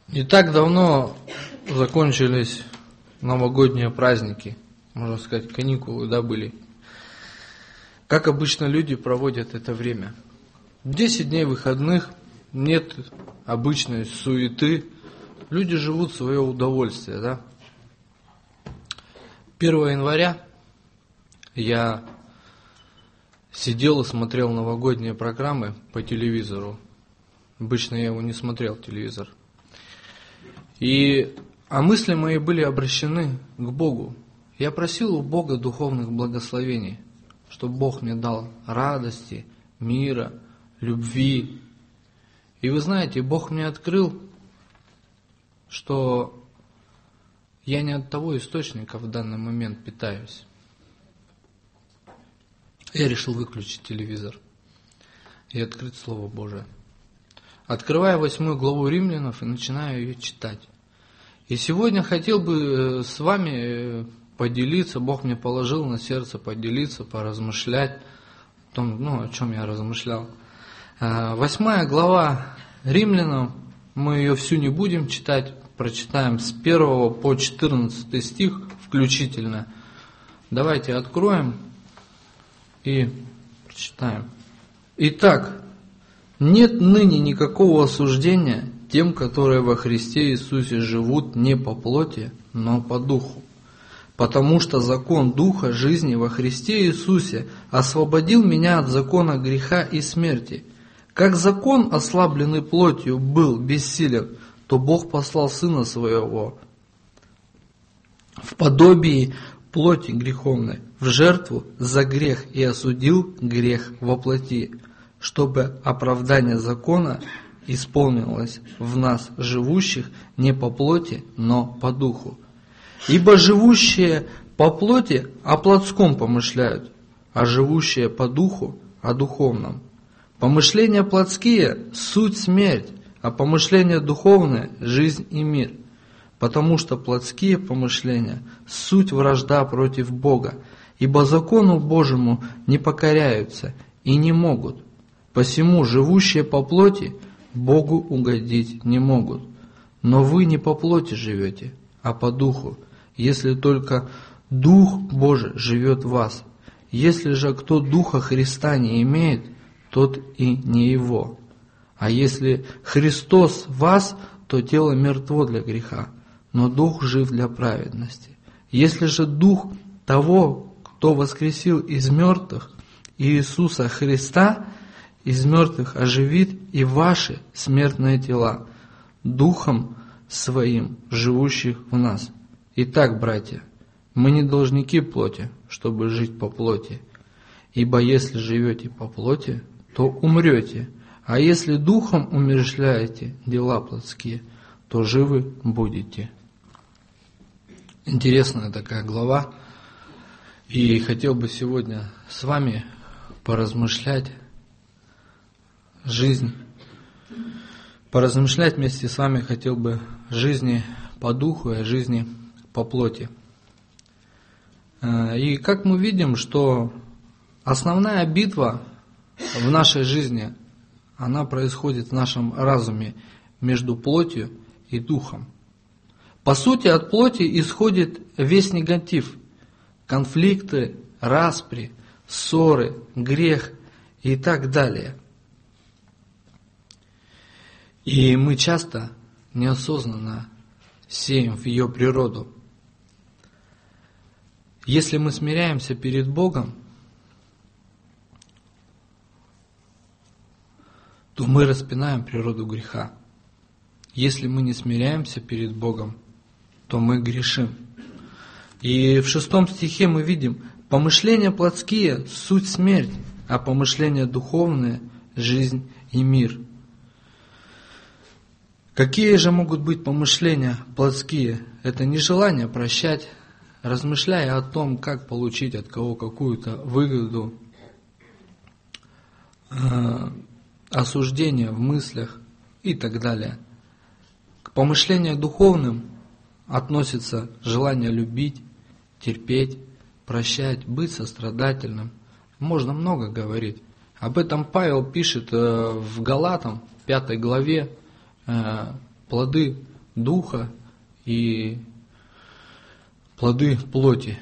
Не так давно закончились новогодние праздники, можно сказать, каникулы, да, были. Как обычно люди проводят это время? 10 дней выходных, нет обычной суеты, люди живут в свое удовольствие, да. 1 января я сидел и смотрел новогодние программы по телевизору. Обычно я его не смотрел, телевизор. А мысли мои были обращены к Богу. Я просил у Бога духовных благословений, чтобы Бог мне дал радости, мира, любви. И вы знаете, Бог мне открыл, что я не от того источника в данный момент питаюсь. Я решил выключить телевизор и открыть Слово Божие. Открываю 8 главу Римлянов и начинаю ее читать. И сегодня хотел бы с вами поделиться, Бог мне положил на сердце поделиться, поразмышлять о том, о чем я размышлял. 8 глава Римлянам, мы ее всю не будем читать, прочитаем с 1 по 14 стих включительно. Давайте откроем и прочитаем. Итак, нет ныне никакого осуждения тем, которые во Христе Иисусе живут не по плоти, но по духу. Потому что закон Духа жизни во Христе Иисусе освободил меня от закона греха и смерти. Как закон, ослабленный плотью, был бессилен, то Бог послал Сына Своего в подобии плоти греховной, в жертву за грех и осудил грех во плоти, чтобы оправдание закона исполнилось в нас, живущих не по плоти, но по духу. Ибо живущие по плоти о плотском помышляют, а живущие по духу о духовном. Помышления плотские – суть смерть, а помышления духовные – жизнь и мир. Потому что плотские помышления – суть вражда против Бога, ибо закону Божьему не покоряются и не могут. Посему живущие по плоти Богу угодить не могут. Но вы не по плоти живете, а по духу, если только Дух Божий живет в вас. Если же кто Духа Христа не имеет, тот и не его. А если Христос в вас, то тело мертво для греха, но Дух жив для праведности. Если же Дух того, кто воскресил из мертвых Иисуса Христа, из мертвых оживит и ваши смертные тела, Духом Своим, живущих в нас. Итак, братья, мы не должники плоти, чтобы жить по плоти. Ибо если живете по плоти, то умрете, а если Духом умерщвляете дела плотские, то живы будете. Интересная такая глава, и хотел бы сегодня с вами поразмышлять поразмышлять вместе с вами хотел бы о жизни по духу и о жизни по плоти. И как мы видим, что основная битва в нашей жизни, она происходит в нашем разуме между плотью и духом. По сути, от плоти исходит весь негатив, конфликты, распри, ссоры, грех и так далее. И мы часто неосознанно сеем в ее природу. Если мы смиряемся перед Богом, то мы распинаем природу греха. Если мы не смиряемся перед Богом, то мы грешим. И в 6 стихе мы видим: помышления плотские – суть смерть, а помышления духовные – жизнь и мир. Какие же могут быть помышления плотские? Это нежелание прощать, размышляя о том, как получить от кого какую-то выгоду, осуждение в мыслях и так далее. К помышлениям духовным относится желание любить, терпеть, прощать, быть сострадательным. Можно много говорить. Об этом Павел пишет в Галатам, 5 главе, плоды духа и плоды плоти.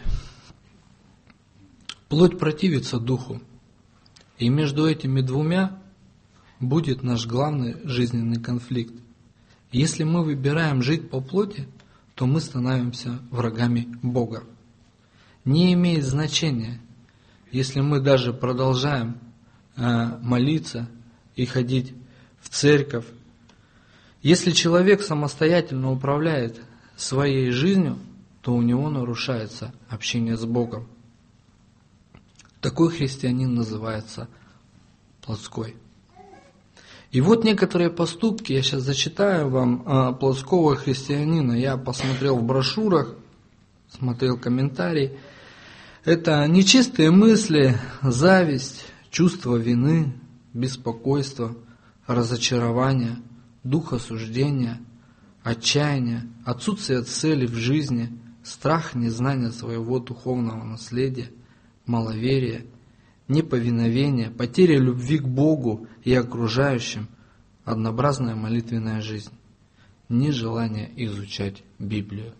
Плоть противится духу, и между этими двумя будет наш главный жизненный конфликт. Если мы выбираем жить по плоти, то мы становимся врагами Бога. Не имеет значения, если мы даже продолжаем молиться и ходить в церковь. Если человек самостоятельно управляет своей жизнью, то у него нарушается общение с Богом. Такой христианин называется плотской. И вот некоторые поступки, я сейчас зачитаю вам плотского христианина. Я посмотрел в брошюрах, смотрел комментарии. Это нечистые мысли, зависть, чувство вины, беспокойство, разочарование, дух осуждения, отчаяние, отсутствие цели в жизни, страх незнания своего духовного наследия, маловерие, неповиновение, потеря любви к Богу и окружающим, однообразная молитвенная жизнь, нежелание изучать Библию.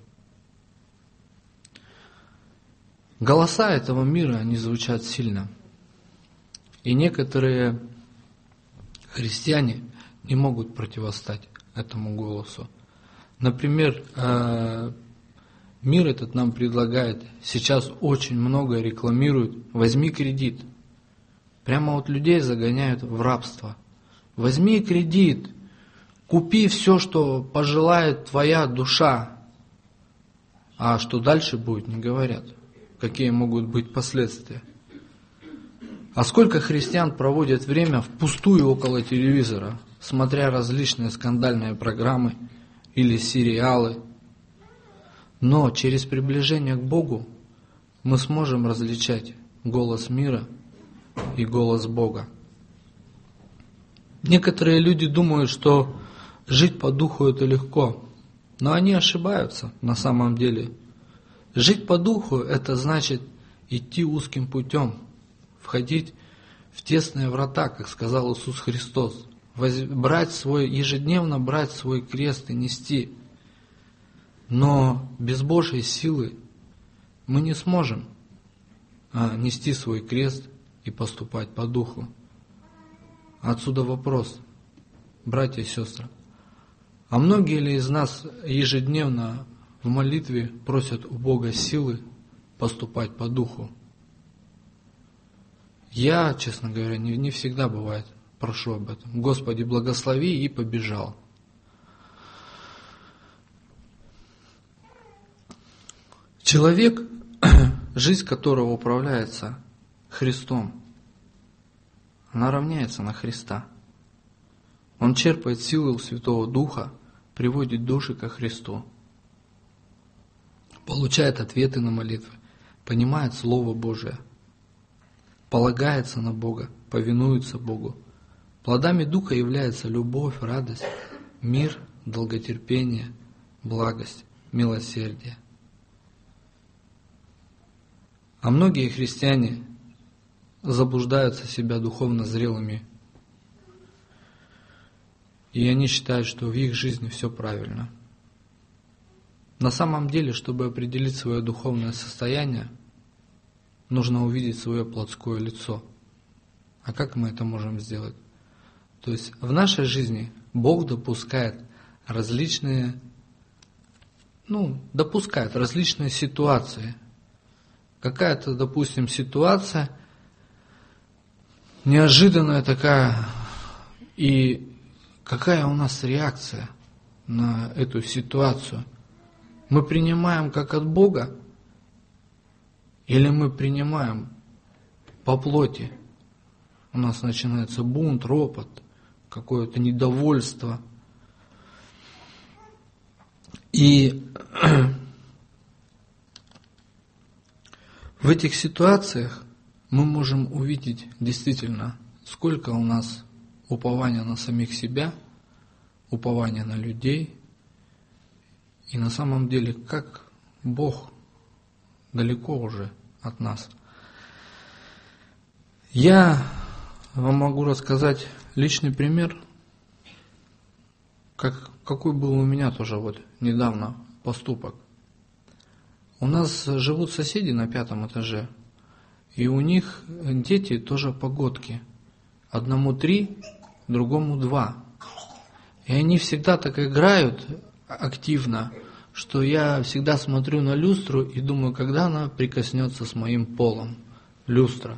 Голоса этого мира, они звучат сильно. И некоторые христиане не могут противостать этому голосу. Например, мир этот нам предлагает, сейчас очень много рекламируют: возьми кредит. Прямо вот людей загоняют в рабство. Возьми кредит, купи все, что пожелает твоя душа. А что дальше будет, не говорят. Какие могут быть последствия. А сколько христиан проводят время впустую около телевизора, смотря различные скандальные программы или сериалы. Но через приближение к Богу мы сможем различать голос мира и голос Бога. Некоторые люди думают, что жить по духу это легко, но они ошибаются на самом деле. Жить по духу это значит идти узким путем, входить в тесные врата, как сказал Иисус Христос, ежедневно брать свой крест и нести. Но без Божьей силы мы не сможем нести свой крест и поступать по духу. Отсюда вопрос, братья и сестры, а многие ли из нас ежедневно в молитве просят у Бога силы поступать по духу? Я, честно говоря, не всегда бывает прошу об этом. Господи, благослови, и побежал. Человек, жизнь которого управляется Христом, она равняется на Христа. Он черпает силы у Святого Духа, приводит души ко Христу, получает ответы на молитвы, понимает Слово Божие, полагается на Бога, повинуется Богу. Плодами Духа являются любовь, радость, мир, долготерпение, благость, милосердие. А многие христиане заблуждаются себя духовно зрелыми, и они считают, что в их жизни все правильно. На самом деле, чтобы определить свое духовное состояние, нужно увидеть свое плотское лицо. А как мы это можем сделать? То есть в нашей жизни Бог допускает различные ситуации. Какая-то, допустим, ситуация неожиданная такая, и какая у нас реакция на эту ситуацию? Мы принимаем как от Бога, или мы принимаем по плоти? У нас начинается бунт, ропот, какое-то недовольство. И в этих ситуациях мы можем увидеть действительно, сколько у нас упования на самих себя, упования на людей, и на самом деле, как Бог далеко уже от нас. Я вам могу рассказать личный пример, как какой был у меня тоже вот недавно поступок. У нас живут соседи на 5-м этаже, и у них дети тоже погодки. Одному 3, другому 2. И они всегда так играют активно, что я всегда смотрю на люстру и думаю, когда она прикоснется с моим полом. Люстра.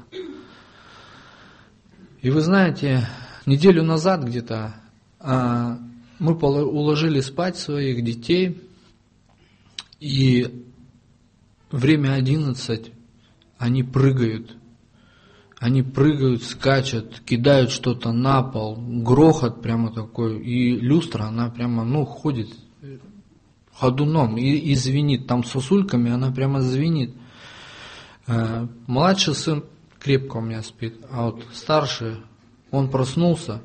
И вы знаете, неделю назад где-то мы уложили спать своих детей, и время 11, они прыгают, скачут, кидают что-то на пол, грохот прямо такой, и люстра, она прямо, ходит ходуном и звенит, там сосульками она прямо звенит. Младший сын крепко у меня спит, а вот старший, он проснулся,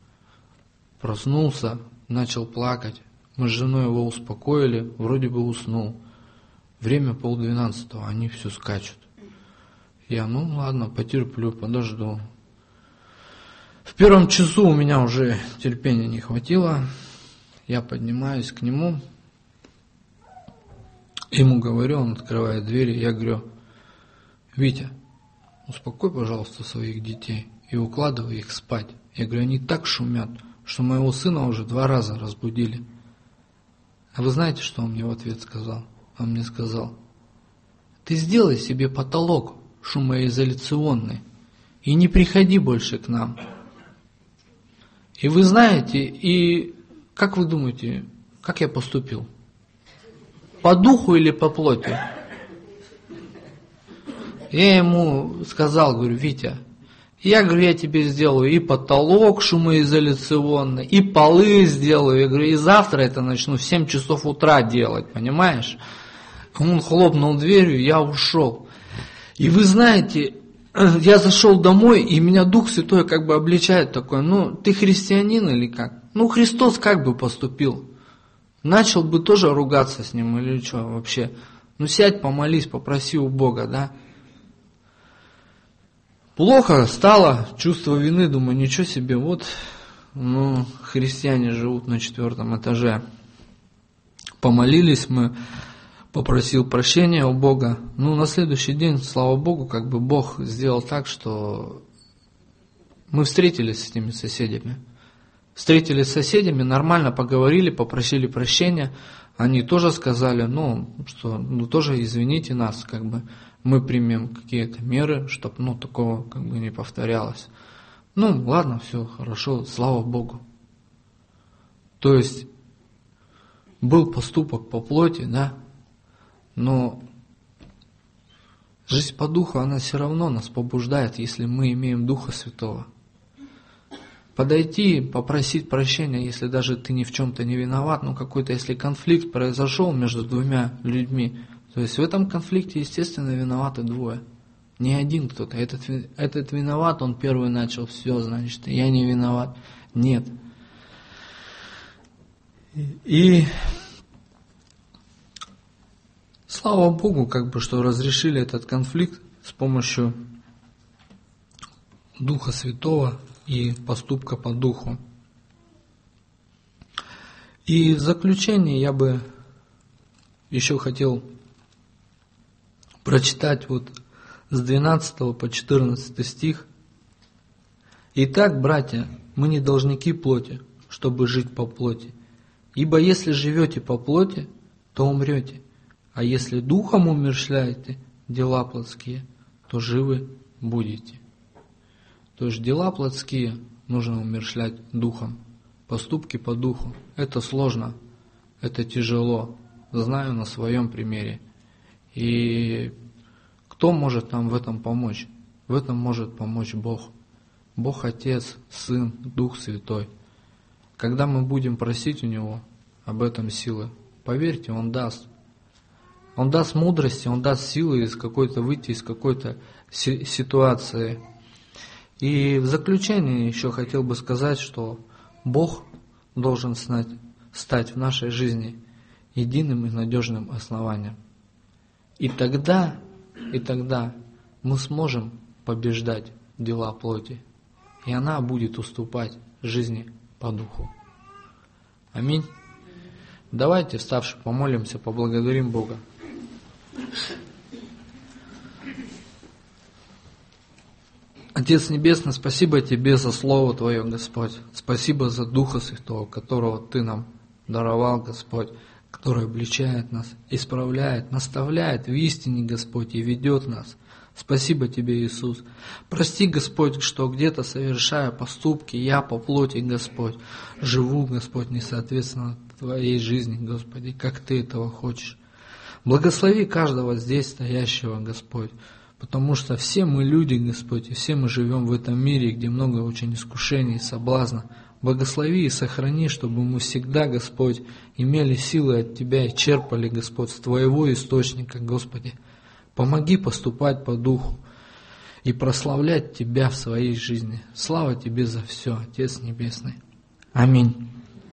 начал плакать. Мы с женой его успокоили, вроде бы уснул. Время 11:30, они все скачут. Я, ладно, потерплю, подожду. В 1 часу у меня уже терпения не хватило. Я поднимаюсь к нему, ему говорю, он открывает двери, я говорю: Витя, успокой, пожалуйста, своих детей и укладывай их спать. Я говорю, они так шумят, что моего сына уже 2 раза разбудили. А вы знаете, что он мне в ответ сказал? Он мне сказал: ты сделай себе потолок шумоизоляционный и не приходи больше к нам. И вы знаете, и как вы думаете, как я поступил? По духу или по плоти? Я ему сказал, говорю, Витя, я тебе сделаю и потолок шумоизоляционный, и полы сделаю. Я говорю, и завтра это начну в 7 часов утра делать, понимаешь? Он хлопнул дверью, я ушел. И вы знаете, я зашел домой, и меня Дух Святой как бы обличает такой, ты христианин или как? Христос как бы поступил? Начал бы тоже ругаться с ним или что вообще? Сядь, помолись, попроси у Бога, да? Плохо стало, чувство вины, думаю, ничего себе, христиане живут на 4-м этаже. Помолились мы, попросил прощения у Бога. На следующий день, слава Богу, как бы Бог сделал так, что мы встретились с этими соседями. Нормально поговорили, попросили прощения. Они тоже сказали, что тоже извините нас, как бы мы примем какие-то меры, чтобы такого как бы не повторялось. Ладно, все хорошо, слава Богу. То есть был поступок по плоти, да, но жизнь по духу, она все равно нас побуждает, если мы имеем Духа Святого. Подойти, попросить прощения, если даже ты ни в чем-то не виноват, какой-то, если конфликт произошел между 2 людьми, то есть в этом конфликте, естественно, виноваты 2. Не один кто-то. Этот виноват, он первый начал, все, значит, я не виноват. Нет. И слава Богу, как бы, что разрешили этот конфликт с помощью Духа Святого и поступка по Духу. И в заключение я бы еще хотел прочитать с 12 по 14 стих. «Итак, братья, мы не должники плоти, чтобы жить по плоти. Ибо если живете по плоти, то умрете, а если духом умерщвляете дела плотские, то живы будете». То есть дела плотские нужно умерщвлять духом, поступки по духу. Это сложно, это тяжело, знаю на своем примере. И кто может нам в этом помочь? В этом может помочь Бог. Бог Отец, Сын, Дух Святой. Когда мы будем просить у Него об этом силы, поверьте, Он даст. Он даст мудрости, Он даст силы выйти из какой-то ситуации. И в заключение еще хотел бы сказать, что Бог должен стать в нашей жизни единым и надежным основанием. И тогда мы сможем побеждать дела плоти, и она будет уступать жизни по духу. Аминь. Давайте, вставши, помолимся, поблагодарим Бога. Отец Небесный, спасибо Тебе за Слово Твое, Господь. Спасибо за Духа Святого, которого Ты нам даровал, Господь, который обличает нас, исправляет, наставляет в истине, Господь, и ведет нас. Спасибо Тебе, Иисус. Прости, Господь, что где-то совершая поступки, я по плоти, Господь, живу, Господь, несоответственно Твоей жизни, Господи, как Ты этого хочешь. Благослови каждого здесь стоящего, Господь, потому что все мы люди, Господь, и все мы живем в этом мире, где много очень искушений и соблазна. Благослови и сохрани, чтобы мы всегда, Господь, имели силы от Тебя и черпали, Господь, с Твоего источника, Господи. Помоги поступать по Духу и прославлять Тебя в своей жизни. Слава Тебе за все, Отец Небесный. Аминь.